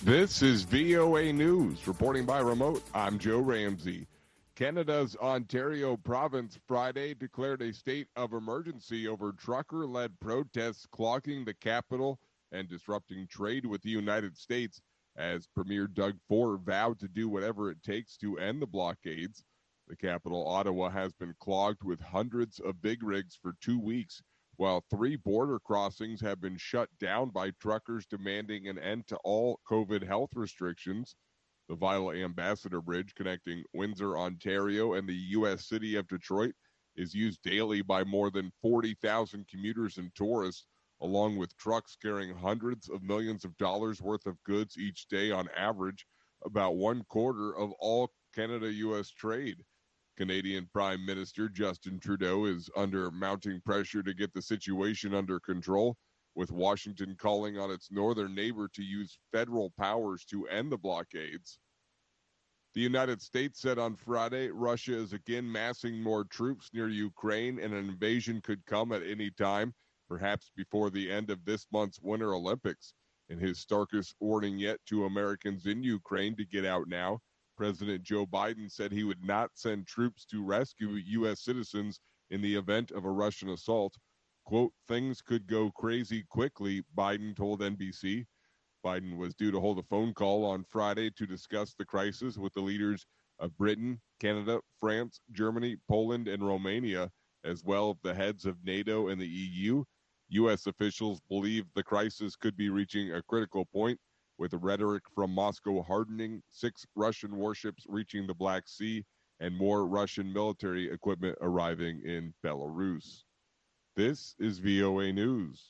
This is VOA News. Reporting by remote, I'm Joe Ramsey. Canada's Ontario province Friday declared a state of emergency over trucker-led protests clogging the capital and disrupting trade with the United States as Premier Doug Ford vowed to do whatever it takes to end the blockades. The capital, Ottawa, has been clogged with hundreds of big rigs for 2 weeks, while 3 border crossings have been shut down by truckers demanding an end to all COVID health restrictions. The Viola Ambassador Bridge connecting Windsor, Ontario, and the U.S. city of Detroit is used daily by more than 40,000 commuters and tourists, along with trucks carrying hundreds of millions of dollars worth of goods each day on average, about 1/4 of all Canada-U.S. trade. Canadian Prime Minister Justin Trudeau is under mounting pressure to get the situation under control, with Washington calling on its northern neighbor to use federal powers to end the blockades. The United States said on Friday Russia is again massing more troops near Ukraine and an invasion could come at any time, perhaps before the end of this month's Winter Olympics. In his starkest warning yet to Americans in Ukraine to get out now, President Joe Biden said he would not send troops to rescue U.S. citizens in the event of a Russian assault. Quote, things could go crazy quickly, Biden told NBC. Biden was due to hold a phone call on Friday to discuss the crisis with the leaders of Britain, Canada, France, Germany, Poland, and Romania, as well as the heads of NATO and the EU. U.S. officials believe the crisis could be reaching a critical point, with the rhetoric from Moscow hardening, 6 Russian warships reaching the Black Sea, and more Russian military equipment arriving in Belarus. This is VOA News.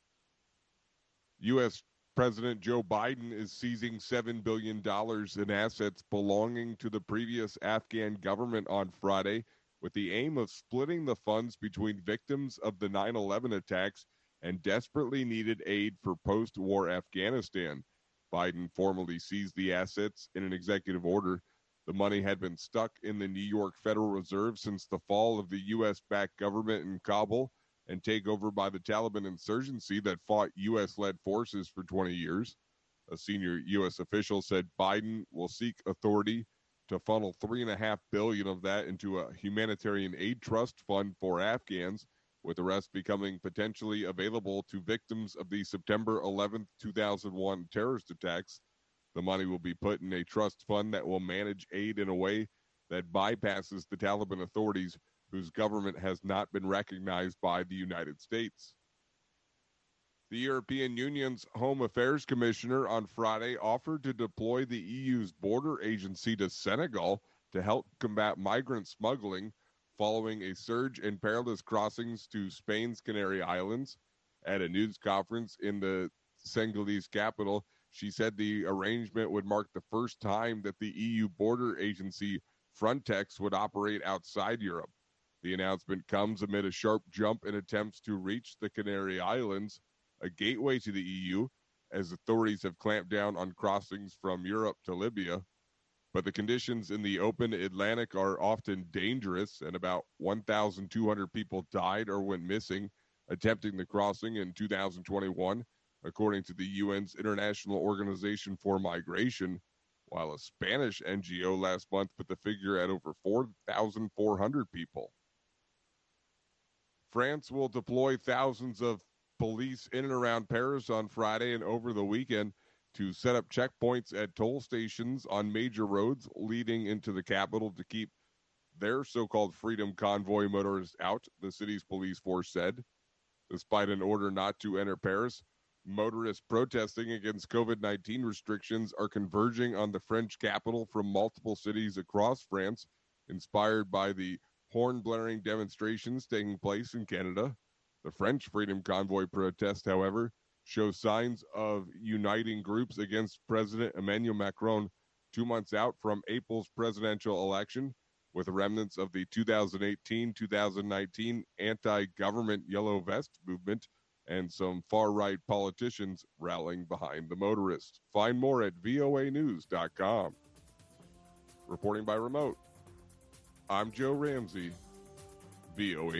U.S. President Joe Biden is seizing $7 billion in assets belonging to the previous Afghan government on Friday, with the aim of splitting the funds between victims of the 9/11 attacks and desperately needed aid for post-war Afghanistan. Biden formally seized the assets in an executive order. The money had been stuck in the New York Federal Reserve since the fall of the U.S.-backed government in Kabul and takeover by the Taliban insurgency that fought U.S.-led forces for 20 years. A senior U.S. official said Biden will seek authority to funnel $3.5 billion of that into a humanitarian aid trust fund for Afghans, with the rest becoming potentially available to victims of the September 11, 2001 terrorist attacks. The money will be put in a trust fund that will manage aid in a way that bypasses the Taliban authorities, whose government has not been recognized by the United States. The European Union's Home Affairs Commissioner on Friday offered to deploy the EU's border agency to Senegal to help combat migrant smuggling, following a surge in perilous crossings to Spain's Canary Islands. At a news conference in the Senegalese capital, she said the arrangement would mark the first time that the EU border agency Frontex would operate outside Europe. The announcement comes amid a sharp jump in attempts to reach the Canary Islands, a gateway to the EU, as authorities have clamped down on crossings from Europe to Libya. But the conditions in the open Atlantic are often dangerous, and about 1,200 people died or went missing attempting the crossing in 2021, according to the UN's International Organization for Migration, while a Spanish NGO last month put the figure at over 4,400 people. France will deploy thousands of police in and around Paris on Friday and over the weekend to set up checkpoints at toll stations on major roads leading into the capital to keep their so-called Freedom Convoy motorists out, the city's police force said. Despite an order not to enter Paris, motorists protesting against COVID-19 restrictions are converging on the French capital from multiple cities across France, inspired by the horn-blaring demonstrations taking place in Canada. The French Freedom Convoy protest, however, shows signs of uniting groups against President Emmanuel Macron 2 months out from April's presidential election, with remnants of the 2018-2019 anti-government Yellow Vest movement and some far-right politicians rallying behind the motorists. Find more at voanews.com. Reporting by remote, I'm Joe Ramsey, VOA